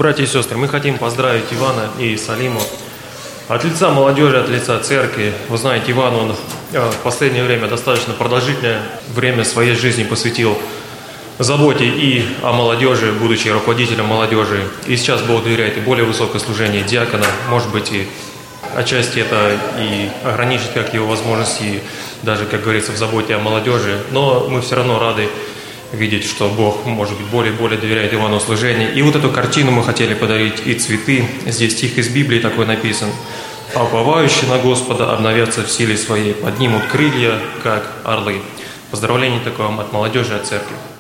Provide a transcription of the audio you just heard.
Братья и сестры, мы хотим поздравить Ивана и Салиму от лица молодежи, от лица церкви. Вы знаете, Иван, он в последнее время достаточно продолжительное время своей жизни посвятил заботе и о молодежи, будучи руководителем молодежи. И сейчас Бог доверяет и более высокое служение диакона. Может быть, и отчасти это и ограничит как его возможности, даже, как говорится, в заботе о молодежи. Но мы все равно рады видеть, что Бог, может быть, более и более доверяет Ивану служение. И вот эту картину мы хотели подарить, и цветы. Здесь стих из Библии такой написан. «А уповающие на Господа обновятся в силе своей, поднимут крылья, как орлы». Поздравление такое вам от молодежи, от церкви.